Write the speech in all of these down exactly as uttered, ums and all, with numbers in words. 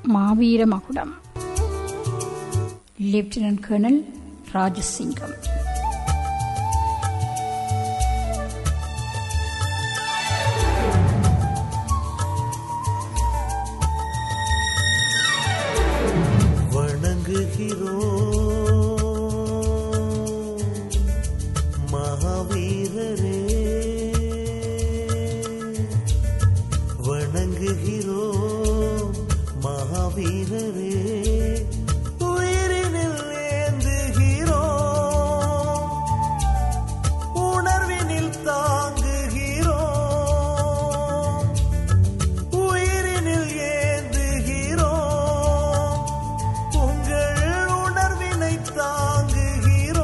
மாவீர மகுடம் lieutenant colonel Rajasingam. மகாவீரரே வணங்குகிறோ மகாவீரரே உயிரினில் ஏந்துகிறோ உணர்வினில் தாங்குகிறோ உயிரினில் ஏந்துகிறோ உங்கள் உணர்வினை தாங்குகிறோ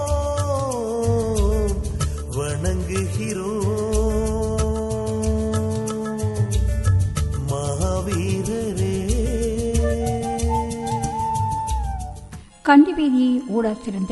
வணங்குகிறோ கண்டி வீதியை ஊடத்திருந்த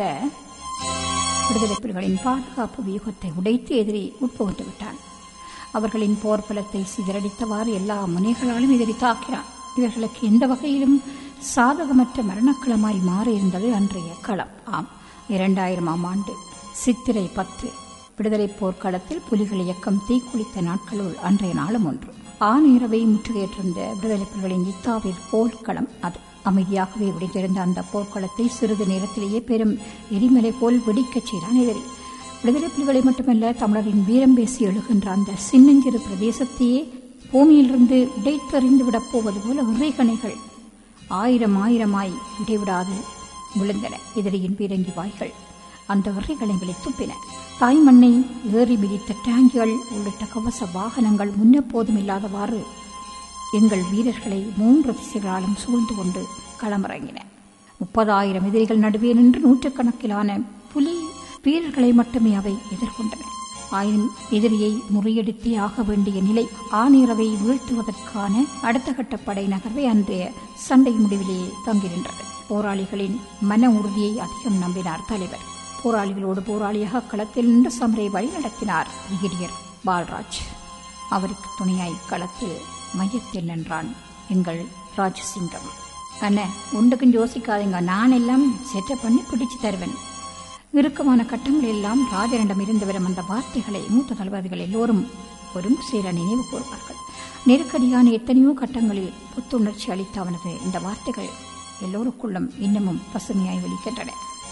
விடுதலை புலிகளின் பாதுகாப்பு வியூகத்தை உடைத்து எதிரி உட்புகுந்து விட்டான். அவர்களின் போர் பலத்தை சிதறடித்தவாறு எல்லா முனைகளாலும் எதிரி தாக்கினான். இவர்களுக்கு எந்த வகையிலும் சாதகமற்ற மரணக்களமாய் மாறியிருந்தது அன்றைய களம். ஆம், இரண்டாயிரமாம் ஆண்டு சித்திரை பத்து விடுதலை போர்க்களத்தில் புலிகள் இயக்கம் தீக்குளித்த நாட்களுள் அன்றைய நாளும் ஒன்று. ஆனிரவை முற்றுகையிட்டிருந்த விடுதலை புலிகளின் இத்தாவில் போர்க்களம் அது. அமைதியாகவே விடைத்திருந்த அந்த போர்க்களத்தை சிறிது நேரத்திலேயே பெரும் எரிமலை போல் வெடிக்கச் செய்தான் எதிரி. விடுதலை புலிகளை மட்டுமல்ல, தமிழரின் வீரம் பேசி எழுகின்ற அந்த சின்னஞ்சிறு பிரதேசத்தையே பூமியிலிருந்து உடைத்தறிந்து விடப் போவது போல விரைகணைகள் ஆயிரம் ஆயிரமாய் இடைவிடாது விழுந்தன. எதிரியின் பீரங்கி வாய்கள் அந்த விரைகணைகளை துப்பின. தாய் மண்ணை ஏறி மிதித்த டேங்கிகள் உள்ளிட்ட கவச வாகனங்கள் முன்னெப்போதும் இல்லாதவாறு எங்கள் வீரர்களை மூன்று திசைகளாலும் சூழ்ந்து கொண்டு களமிறங்கின. முப்பதாயிரம் எதிரிகள் நடுவே நின்று நூற்றுக்கணக்கிலான புலி வீரர்களை மட்டுமே அவை எதிர்கொண்டன. ஆயினும் எதிரியை முறியடித்தே ஆக வேண்டிய நிலை. ஆனிரவை வீழ்த்துவதற்கான அடுத்த கட்ட படை நகர்வை அன்றைய சண்டை முடிவிலேயே தங்கி நின்றது. போராளிகளின் மன உறுதியை அதிகம் நம்பினார் தலைவர். போராளிகளோடு போராளியாக களத்தில் நின்று சமரை வழி நடத்தினார் பிரிகேடியர் பால்ராஜ். அவருக்கு துணையாய் களத்தில் மையத்தில் நின்றான் எங்கள் ராஜசிங்கம். அண்ணே, ஒன்றுக்கும் யோசிக்காதீங்க, நான் எல்லாம் செட்டப் பண்ணி பிடிச்சு தருவேன். இறுக்கமான கட்டங்கள் எல்லாம் ராஜனிடம் இருந்து வரும் அந்த வார்த்தைகளை மூத்த தளபதிகள் எல்லோரும் ஒரு சேர நினைவு கூறுவார்கள். நெருக்கடியான எத்தனையோ கட்டங்களில் புத்துணர்ச்சி அளித்த அவனது இந்த வார்த்தைகள் எல்லோருக்குள்ளும் இன்னமும் பசுமையாய் ஒலிக்கின்றன.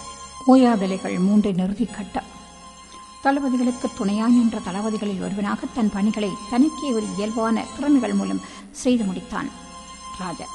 ஓயாதலைகள் மூன்றின் இறுதி கட்டம். தளபதிகளுக்கு துணையாய் நின்ற தளபதிகளில் ஒருவனாக தன் பணிகளை தனக்கே ஒரு இயல்பான திறமைகள் மூலம் செய்து முடித்தான் ராஜன்.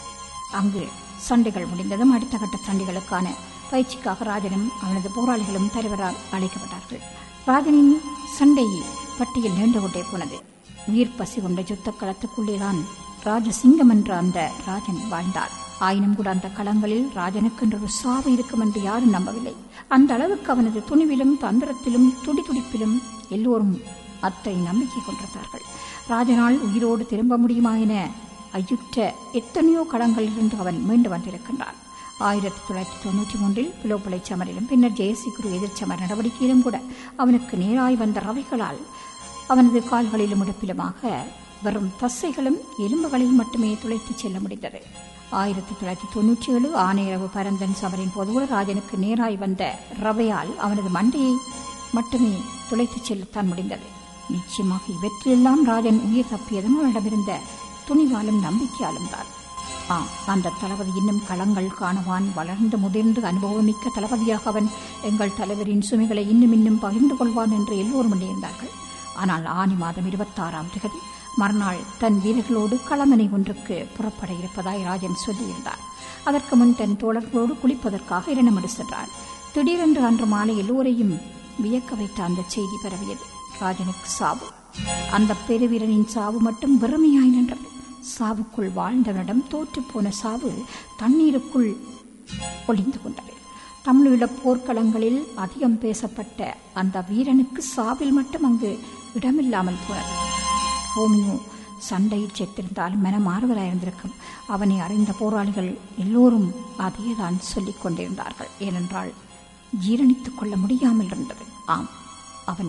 அங்கு சண்டைகள் முடிந்ததும் அடுத்த கட்ட சண்டைகளுக்கான பயிற்சிக்காக ராஜனும் அவனது போராளிகளும் தலைவரால் அழைக்கப்பட்டார்கள். ராஜனின் சண்டை பட்டியல் நீண்டு கொண்டே போனது. உயிர் பசி கொண்ட யுத்த களத்துக்குள்ளேதான் ராஜசிங்கம் என்ற அந்த ராஜன் வாழ்ந்தார். ஆயினும் கூட அந்த களங்களில் ராஜனுக்கு ஒரு சாவு இருக்கும் என்று யாரும் நம்பவில்லை. அந்த அளவுக்கு அவனது துணிவிலும் தந்திரத்திலும் துடிதுடிப்பிலும் எல்லோரும் அத்தனை நம்பிக்கை கொண்டிருந்தார்கள். ராஜனால் உயிரோடு திரும்ப முடியுமா என ஐயுற்ற எத்தனையோ களங்களிலிருந்து அவன் மீண்டு வந்திருக்கின்றான். ஆயிரத்தி தொள்ளாயிரத்தி தொன்னூற்றி மூன்றில் பிலோப்பளை சமரிலும் பின்னர் ஜெயசி குரு எதிர்ச்சமர் நடவடிக்கையிலும் கூட அவனுக்கு நேராய் வந்த ரவைகளால் அவனது கால்களிலும் இடுப்பிலுமாக வெறும் தசைகளும் எலும்புகளையும் மட்டுமே துளைத்துச் செல்ல முடிந்தது. ஆயிரத்தி தொள்ளாயிரத்தி தொன்னூற்றி ஏழு ஆனையரவு பரந்தன் சமரின் போது கூட ராஜனுக்கு நேராய் வந்த ரவையால் அவனது மண்டையை மட்டுமே துளைத்துச் செல்லத்தான் முடிந்தது. நிச்சயமாக இவற்றெல்லாம் ராஜன் உயிர் தப்பியதும் அவனிடமிருந்த துணிவாலும் நம்பிக்கையாலும் தான். ஆம், அந்த தளபதி இன்னும் களங்கள் காணுவான். வளர்ந்து முதிர்ந்து அனுபவமிக்க தளபதியாக அவன் எங்கள் தலைவரின் சுமைகளை இன்னும் இன்னும் பகிர்ந்து கொள்வான் என்று எல்லோரும் எண்ணியிருந்தார்கள். ஆனால் ஆனி மாதம் இருபத்தாறாம் தேதி மறுநாள் தன் வீரர்களோடு களமனை ஒன்றுக்கு புறப்பட இருப்பதாய் ராஜன் சொல்லியிருந்தார். அதற்கு முன் தன் தோழர்களோடு குளிப்பதற்காக இரண்டமடு சென்றார். திடீரென்று அன்று மாலை எல்லோரையும் வியக்க வைத்த அந்த செய்தி பரவியது. ராஜனுக்கு சாவு. அந்த பெருவீரனின் சாவு மட்டும் வெறுமையாய் நின்றது. சாவுக்குள் வாழ்ந்தவனிடம் தோற்றுப்போன சாவு தண்ணீருக்குள் ஒளிந்து கொண்டது. தமிழீழ போர்க்களங்களில் அதிகம் பேசப்பட்ட அந்த வீரனுக்கு சாவில் மட்டும் அங்கு இடமில்லாமல் போனது. ரோமியோ சண்டையில் செத்திருந்தால் மனம் ஆறுதலாயிருந்திருக்கும். அவனை அறிந்த போராளிகள் எல்லோரும் அதையேதான் சொல்லிக் கொண்டிருந்தார்கள். ஏனென்றால் ஜீரணித்துக் கொள்ள முடியாமல் இருந்தது. ஆம், அவன்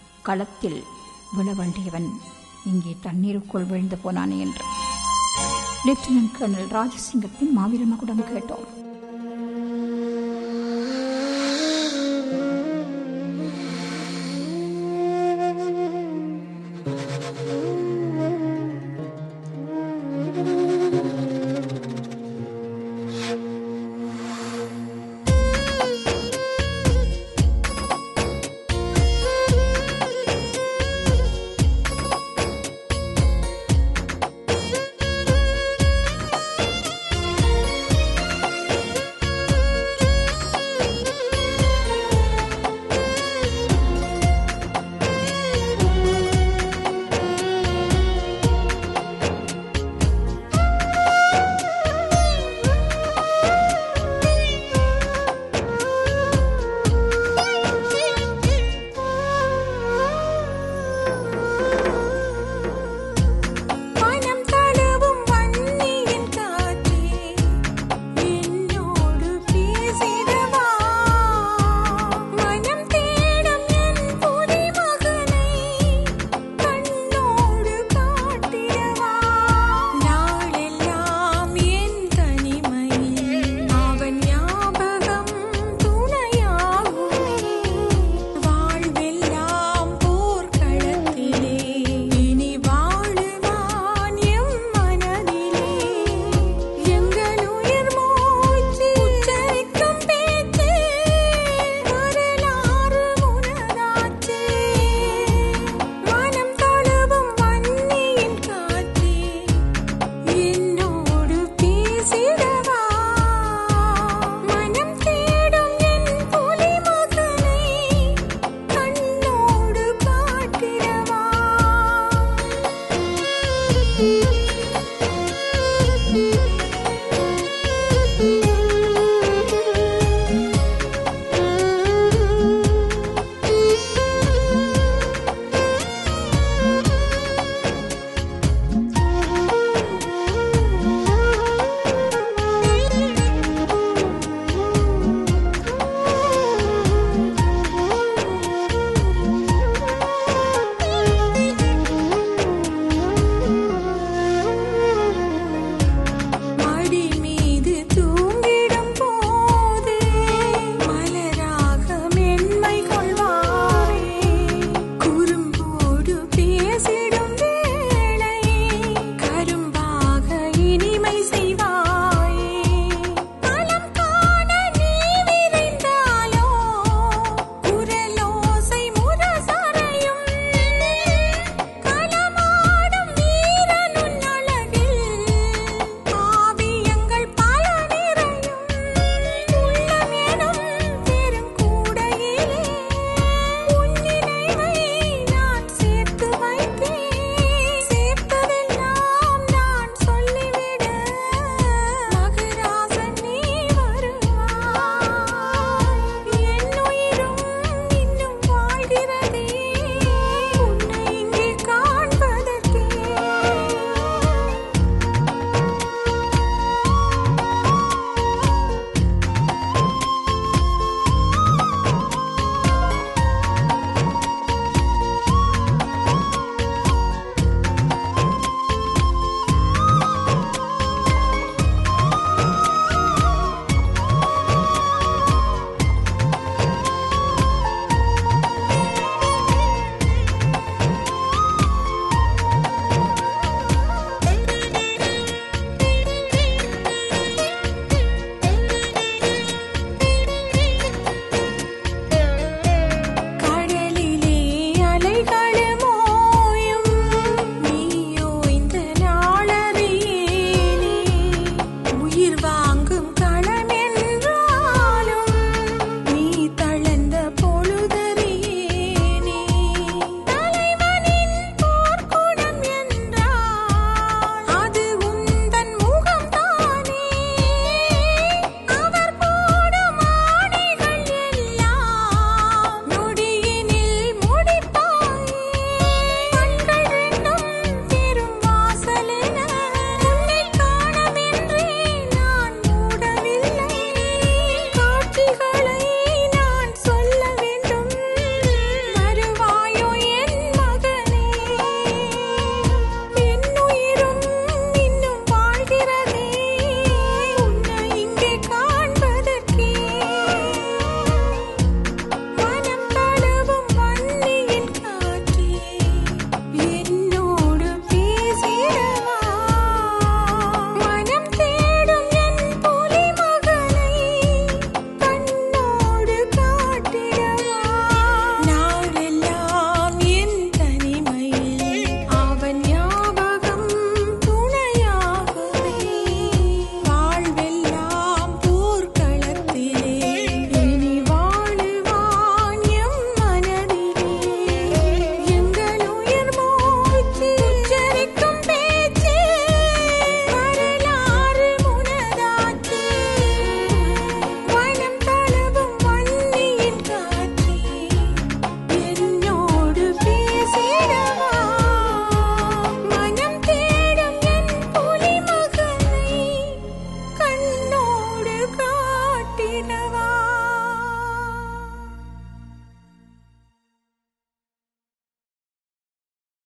களத்தில் விழ வேண்டியவன் இங்கே தண்ணீருக்குள் விழுந்து போனானே என்று. லெப்டினன்ட் கர்னல் ராஜசிங்கத்தின் மாவீர மகுடம் கேட்டோம்.